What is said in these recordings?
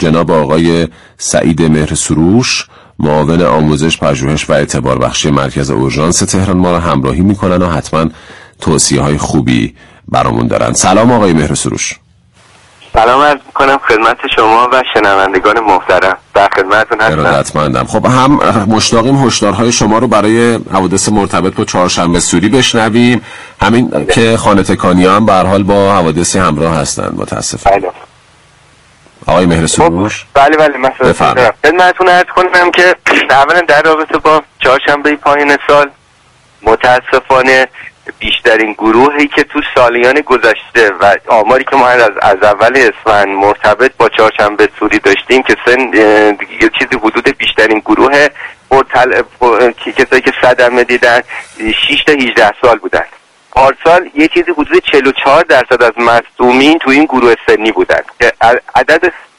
جناب آقای سعید مهرسروش، معاون آموزش، پژوهش و اعتبار بخشی مرکز اورژانس تهران ما را همراهی میکنن و حتما توصیه‌های خوبی برامون دارن. سلام آقای مهرسروش. سلام عرض میکنم خدمت شما و شنوندگان محترم. در خدمتتون هستم. ارادتمندم. خب هم مشتاقیم هشدارهای شما رو برای حوادث مرتبط با چهارشنبه سوری بشنویم، همین که خانه تکانی‌ها هم به هر حال با حوادثی همراه هستند متاسفانه. بله. آقای مهرسروش. بله مثلا خدمتتون عرض کنم که اولا در رابطه با چهارشنبه پایان سال متاسفانه بیشترین گروهی که تو سالیان گذشته و آماری که ما از اول اسفند مرتبط با چهارشنبه سوری داشتیم که سن یه چیزی حدود بیشترین گروه کسایی که صدمه دیدن 6 تا 18 سال بودن. پارسال یه چیزی حدود 44% از مصدومین تو این گروه سنی بودن که عدد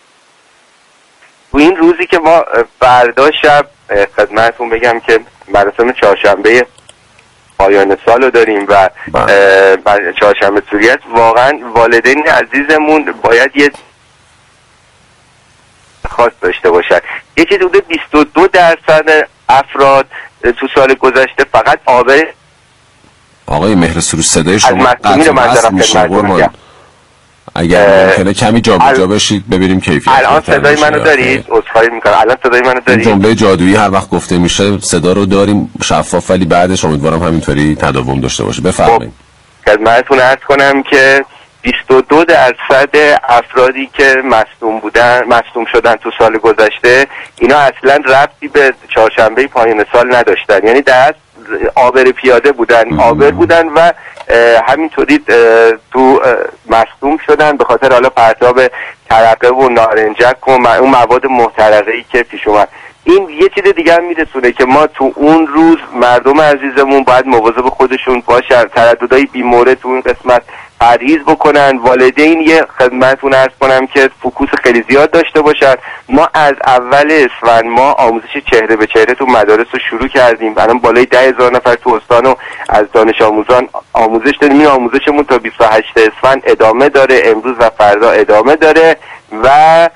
تو این روزی که ما فردا شب خدمتتون بگم که مراسم چهارشنبه پایان سال رو داریم و چهارشنبه سوری است. واقعا والدین عزیزمون باید یه خاص داشته باشد. یه چیزی حدود 22% افراد تو سال گذشته فقط آقای مهرسروش صدای شما قطع میشه. اگر ممکنه کمی جابجا بشید ببینیم کیفیت. الان صدای منو دارید؟ عذرخواهی میکنم. الان صدای منو دارید؟ جمله جادویی هر وقت گفته میشه صدا رو داریم شفاف، ولی بعدش امیدوارم همینطوری تداوم داشته باشه. بفرمایید. خدمتتون عرض کنم که 22% افرادی که مصدوم شدن تو سال گذشته اینا اصلا ربطی به چهارشنبه پایان سال نداشتن، یعنی در آبر پیاده بودن، آبر بودن و همینطوری تو مصدوم شدن به خاطر حالا پرتاب ترقه و نارنجک و اون مواد محترقه‌ای که پیش اومد. این یه چیز دیگه هم میرسونه که ما تو اون روز مردم عزیزمون باید مواظب خودشون باشن، ترددهای بیمورد تو این قسمت پرهیز بکنن. والدین یه خدمتتون عرض کنم که فوکوس خیلی زیاد داشته باشن. ما از اول اسفند ما آموزش چهره به چهره تو مدارس رو شروع کردیم. الان بالای 10,000 نفر تو استان و از دانش آموزان آموزش داریم. این آموزشمون تا 28 اسفند ادامه داره، امروز و فردا ادامه داره و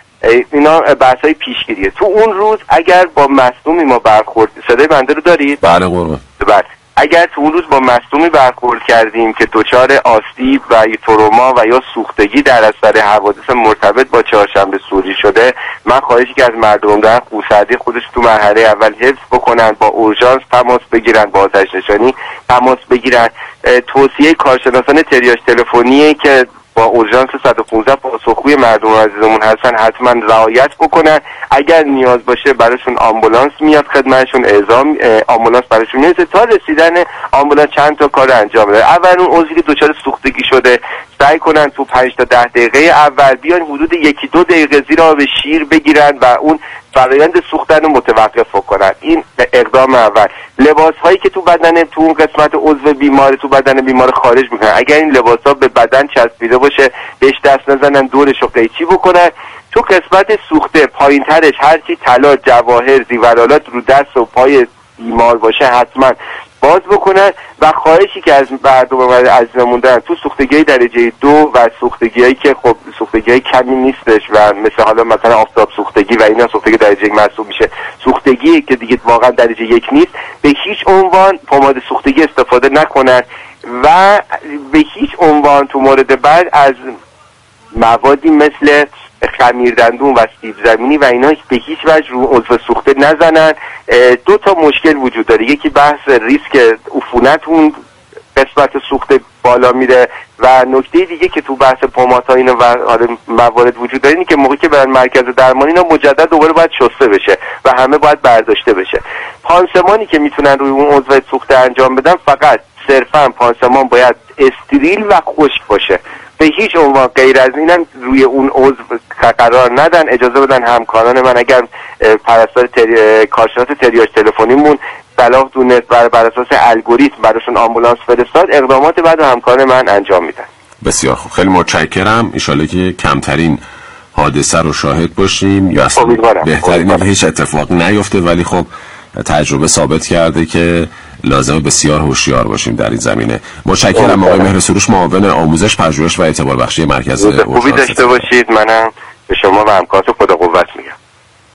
اینا بحث‌های پیشگیریه. تو اون روز اگر با مصدومی ما برخورد، صدای بنده رو دارید؟ بله قربان. بله. اگر تو اون روز با مصدومی برخورد کردیم که دچار آسیب و تروما و یا سوختگی در اثر حوادث مرتبط با چهارشنبه سوری شده، من خواهشی که از مردم دارن خونسردی خودش تو مرحله اول حفظ بکنن، با اورژانس تماس بگیرن، با آتش نشانی تماس بگیرن. توصیه کارشناسان تریاج تلفنی که با اورژانس 115 پاسخگوی مردم عزیزمون هستن حتما رعایت بکنن. اگر نیاز باشه براشون آمبولانس میاد خدمتشون، اعزام آمبولانس براشون میرسه. تا رسیدن آمبولانس چند تا کار انجام بده. اول اون عضوی که دچار سوختگی شده سعی کنن تو 5 تا 10 دقیقه اول بیان حدود 1-2 دقیقه زیر آب شیر بگیرن و اون فرایند سوختن رو متوقف کنن. این اقدام اول. لباس هایی که تو بدن تو اون قسمت عضو بیمار تو بدن بیمار خارج میکنن، اگر این لباس ها به بدن چسبیده باشه بهش دست نزنن، دورش رو قیچی بکنن. تو قسمت سوخته پایین ترش هرچی طلا، جواهر، زیورالات رو دست و پای بیمار باشه حتما باز بکنن. و خواهشی که از مردم عزیزمون دارن تو سوختگی درجه 2 و سوختگیایی که خب سوختگیای کمی نیستش و مثلا آفتاب سوختگی و اینا سوختگی درجه 1 محسوب میشه، سوختگی که دیگه واقعا درجه 1 نیست، به هیچ عنوان پماد سوختگی استفاده نکنن و به هیچ عنوان تو مورد بعد از موادی مثل خمیر دندون و سیب زمینی و اینا به هیچ وجه رو عضو سوخته نزنن. 2 تا مشکل وجود داره. یکی بحث ریسک عفونت اون قسمت سوخته بالا میره و نکته دیگه که تو بحث پمادها اینا و موارد وجود داره اینه که موقعی که برن مرکز درمانی اینا مجدد دوباره باید شسته بشه و همه باید برداشته بشه. پانسمانی که میتونن روی اون عضو سوخته انجام بدن فقط صرفا پانسمان باید استریل و خشک باشه. به هیچ عنوان غیر از اینم روی اون عضو قرار ندن. اجازه بدن همکاران من اگر پرستار کارشناس تریاج تلفنیمون صلاح دونست بر اساس الگوریتم براشون آمبولانس فرستاد، اقدامات بعد همکار من انجام میدن. بسیار خوب، خیلی متشکرم. ان شاءالله که کمترین حادثه رو شاهد باشیم یا اصلا بهترین هیچ اتفاق نیفته، ولی خب تجربه ثابت کرده که لازم بسیار هوشیار باشیم در این زمینه. متشکرم آقای مهرسروش، معاون آموزش، پژوهش و اعتبار بخشی مرکز اورژانس. خوبی داشته باشید. منم به شما و همکارتون خدا